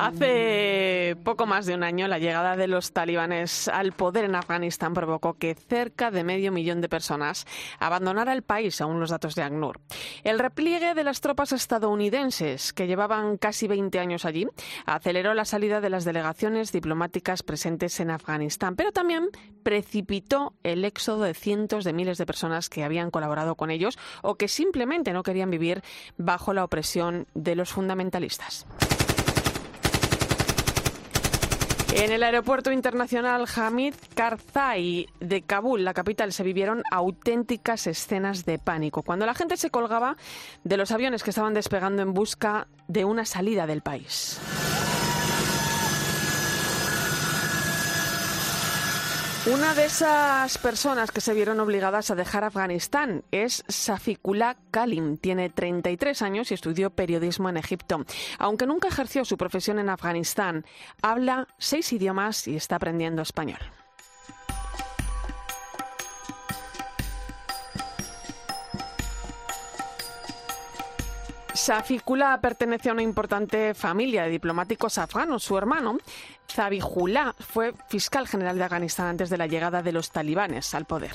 Hace poco más de un año, la llegada de los talibanes al poder en Afganistán provocó que cerca de 500.000 de personas abandonara el país, según los datos de ACNUR. El repliegue de las tropas estadounidenses, que llevaban casi 20 años allí, aceleró la salida de las delegaciones diplomáticas presentes en Afganistán, pero también precipitó el éxodo de cientos de miles de personas que habían colaborado con ellos o que simplemente no querían vivir bajo la opresión de los fundamentalistas. En el aeropuerto internacional Hamid Karzai de Kabul, la capital, se vivieron auténticas escenas de pánico cuando la gente se colgaba de los aviones que estaban despegando en busca de una salida del país. Una de esas personas que se vieron obligadas a dejar Afganistán es Safiqullah Kalim. Tiene 33 años y estudió periodismo en Egipto. Aunque nunca ejerció su profesión en Afganistán, habla 6 idiomas y está aprendiendo español. Safiqullah pertenece a una importante familia de diplomáticos afganos. Su hermano, Zabihullah, fue fiscal general de Afganistán antes de la llegada de los talibanes al poder.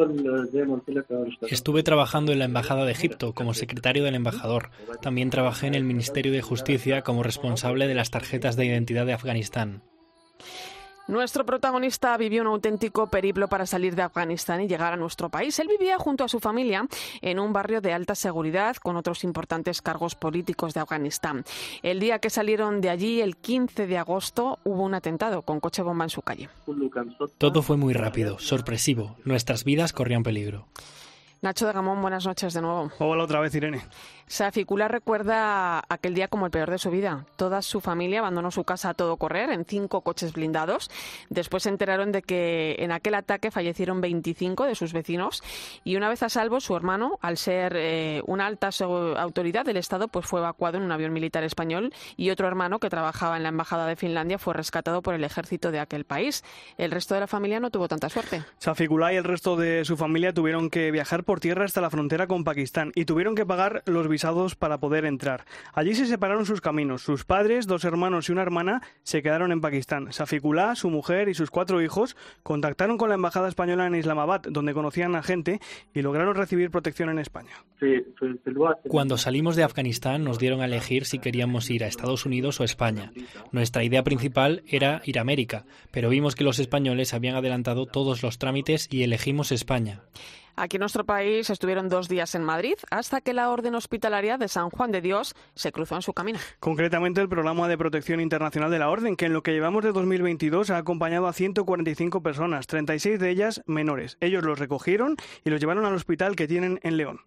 Estuve trabajando en la Embajada de Egipto como secretario del embajador. También trabajé en el Ministerio de Justicia como responsable de las tarjetas de identidad de Afganistán. Nuestro protagonista vivió un auténtico periplo para salir de Afganistán y llegar a nuestro país. Él vivía junto a su familia en un barrio de alta seguridad con otros importantes cargos políticos de Afganistán. El día que salieron de allí, el 15 de agosto, hubo un atentado con coche bomba en su calle. Todo fue muy rápido, sorpresivo. Nuestras vidas corrían peligro. Nacho de Gamón, buenas noches de nuevo. Hola otra vez, Irene. Safiqullah recuerda aquel día como el peor de su vida. Toda su familia abandonó su casa a todo correr en 5 coches blindados. Después se enteraron de que en aquel ataque fallecieron 25 de sus vecinos y una vez a salvo, su hermano, al ser una alta autoridad del Estado, pues fue evacuado en un avión militar español y otro hermano que trabajaba en la Embajada de Finlandia fue rescatado por el ejército de aquel país. El resto de la familia no tuvo tanta suerte. Safiqullah y el resto de su familia tuvieron que viajar por tierra hasta la frontera con Pakistán y tuvieron que pagar los visados para poder entrar. Allí se separaron sus caminos. Sus padres, 2 hermanos y una hermana, se quedaron en Pakistán. Safiqullah, su mujer y sus 4 hijos contactaron con la embajada española en Islamabad, donde conocían a gente y lograron recibir protección en España. Cuando salimos de Afganistán nos dieron a elegir si queríamos ir a Estados Unidos o España. Nuestra idea principal era ir a América, pero vimos que los españoles habían adelantado todos los trámites y elegimos España. Aquí en nuestro país estuvieron 2 días en Madrid hasta que la Orden Hospitalaria de San Juan de Dios se cruzó en su camino. Concretamente el Programa de Protección Internacional de la Orden, que en lo que llevamos de 2022 ha acompañado a 145 personas, 36 de ellas menores. Ellos los recogieron y los llevaron al hospital que tienen en León.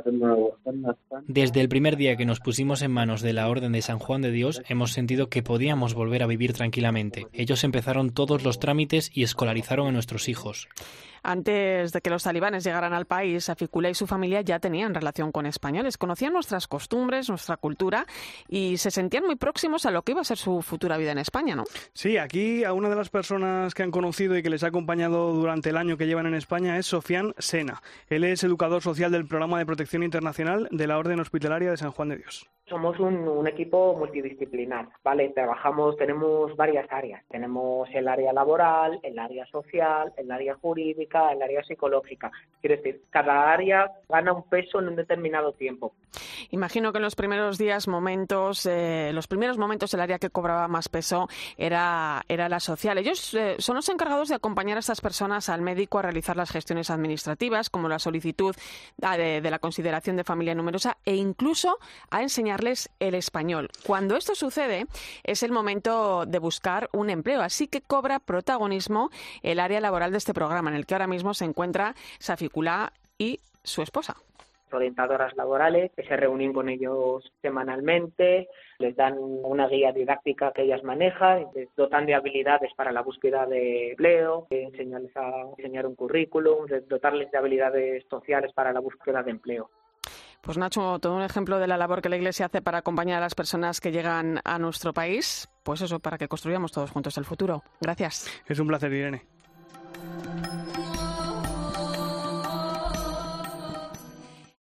Desde el primer día que nos pusimos en manos de la Orden de San Juan de Dios, hemos sentido que podíamos volver a vivir tranquilamente. Ellos empezaron todos los trámites y escolarizaron a nuestros hijos. Antes de que los talibanes llegaran al país, Safiqullah y su familia ya tenían relación con españoles, conocían nuestras costumbres, nuestra cultura y se sentían muy próximos a lo que iba a ser su futura vida en España, ¿no? Sí, aquí a una de las personas que han conocido y que les ha acompañado durante el año que llevan en España es Sofian Sena. Él es educador social del Programa de Protección Internacional de la Orden Hospitalaria de San Juan de Dios. Somos un equipo multidisciplinar, ¿vale? Tenemos varias áreas. Tenemos el área laboral, el área social, el área jurídica, el área psicológica. Quiero decir, cada área gana un peso en un determinado tiempo. Imagino que en los primeros momentos el área que cobraba más peso era la social. Ellos son los encargados de acompañar a estas personas al médico a realizar las gestiones administrativas, como la solicitud de la consideración de familia numerosa e incluso a enseñarles el español. Cuando esto sucede, es el momento de buscar un empleo, así que cobra protagonismo el área laboral de este programa, en el que ahora mismo se encuentra Safiqullah y su esposa. Orientadoras laborales que se reúnen con ellos semanalmente, les dan una guía didáctica que ellas manejan, les dotan de habilidades para la búsqueda de empleo, enseñarles a diseñar un currículum, dotarles de habilidades sociales para la búsqueda de empleo. Pues Nacho, todo un ejemplo de la labor que la Iglesia hace para acompañar a las personas que llegan a nuestro país, pues eso, para que construyamos todos juntos el futuro. Gracias. Es un placer, Irene.